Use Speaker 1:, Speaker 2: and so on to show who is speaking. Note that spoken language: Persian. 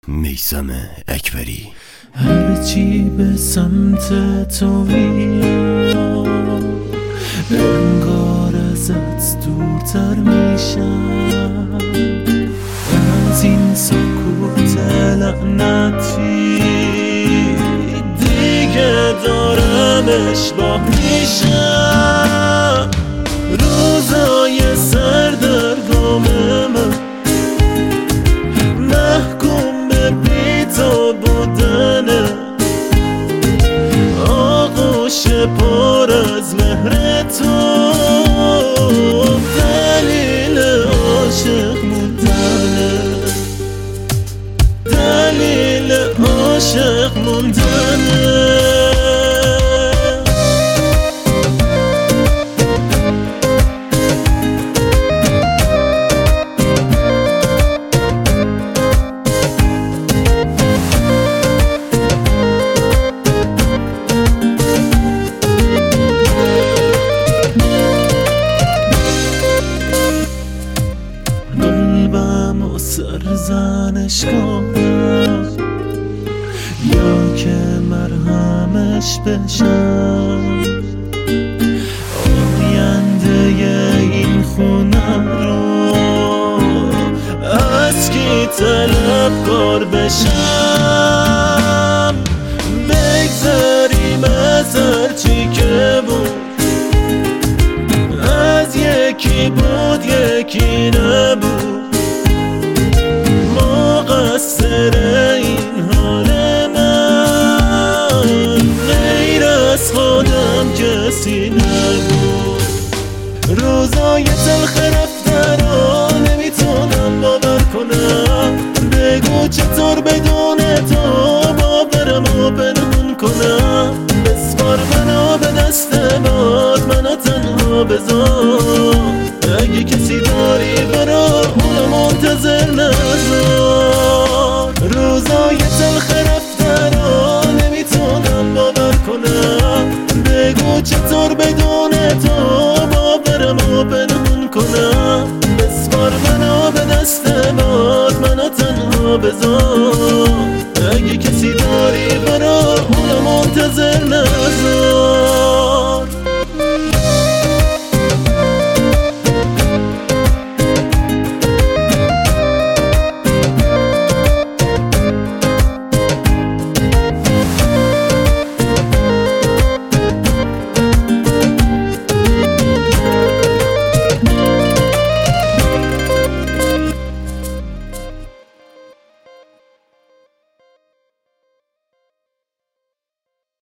Speaker 1: میثم اکبری.
Speaker 2: هرچی به سمت تو میام انگار ازت دورتر میشم، از این سکوت لعنتی دیگه دارم اشباه میشم. روزای سردرگم من محکوم به بی تو بودنه، آغوش پر از مهر تو دلیل عاشق موندنه، دلیل عاشق موندنه. قلبم و سرزنش کنم یا که مرهمش بشم، آینده این خونه رو از کی طلبکار بشم. بگذریم از هرچی که بود، از یکی بود یکی نبود، مقصر این حال من غیر از خودم کسی نبود. روزای تلخ رفتن رو نمیتونم باور کنم، بگو چطور بدون تو باورمو پنهون کنم. بسپار منو به دست باد، منو تنها بذار، اگه کسی داری برا اونو منتظر نذار. روزای تلخ رفتن رو نمیتونم باور کنم، بگو چطور بدون تو باورمو پنهون کنم. بسپار منو به دست باد، منو تنها بذار، اگه کسی داری برا اونو منتظر نذار.